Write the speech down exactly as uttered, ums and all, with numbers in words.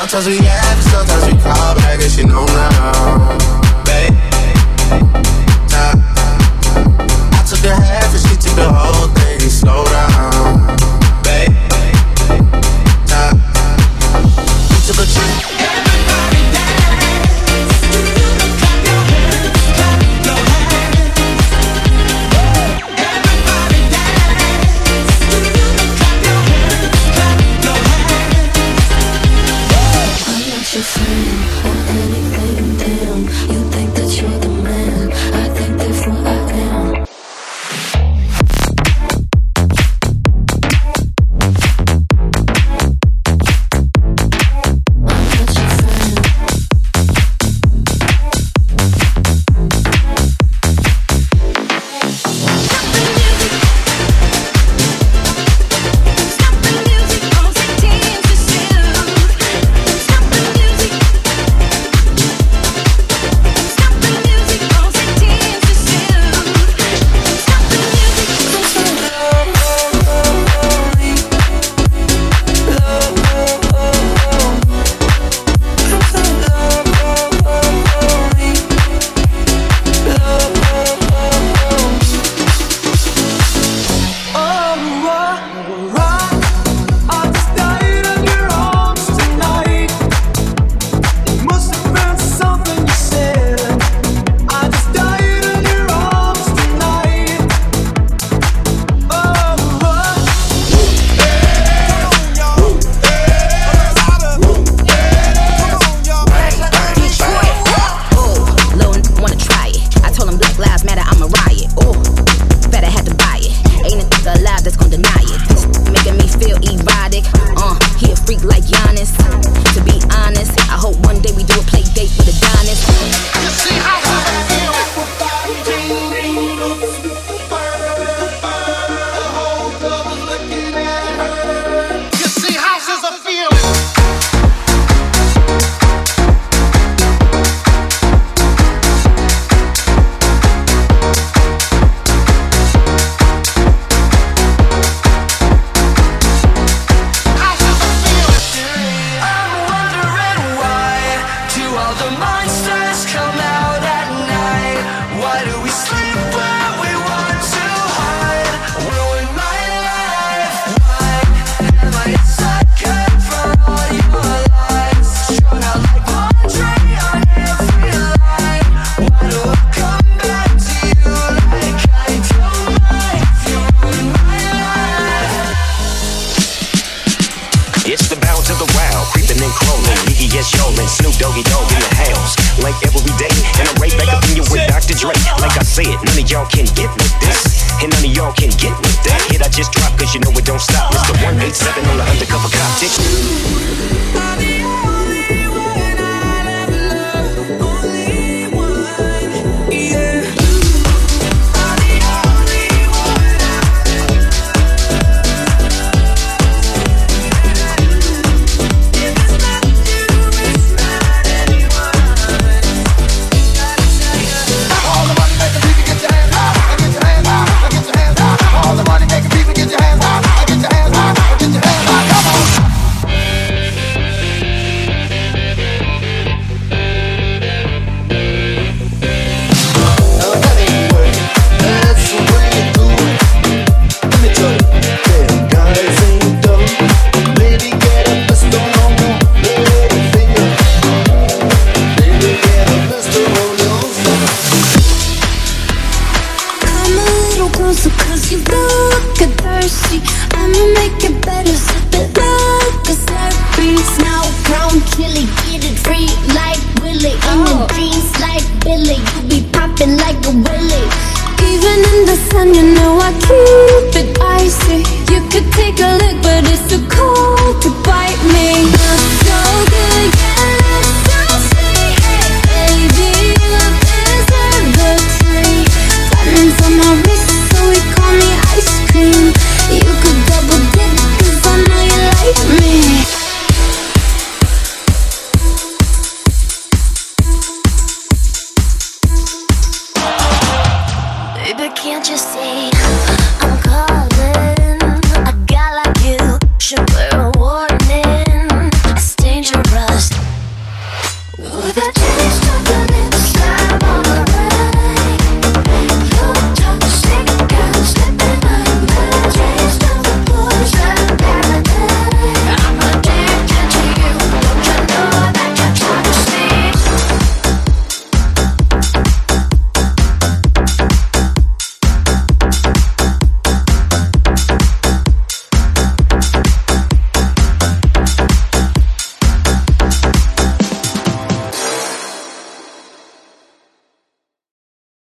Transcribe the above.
Sometimes we laugh, sometimes we call, but I guess you know now, babe. I took a half and she took the whole thing. Slow down, babe. We took a trip. Everybody dance. Clap your hands, clap your hands. Everybody dance. Clap your hands, clap your hands. I'm not your friend or anything, damn. You think that you're the man, I think therefore I am. Get your hands with a chance.